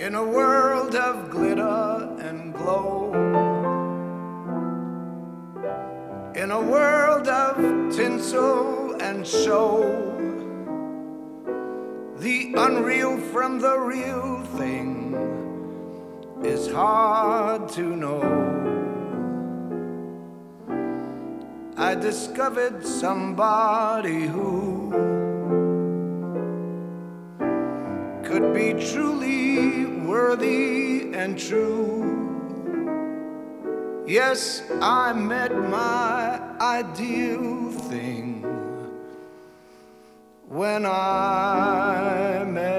In a world of glitter and glow, in a world of tinsel and show, the unreal from the real thing is hard to know. I discovered somebody who could be truly worthy and true. Yes, I met my ideal thing when I met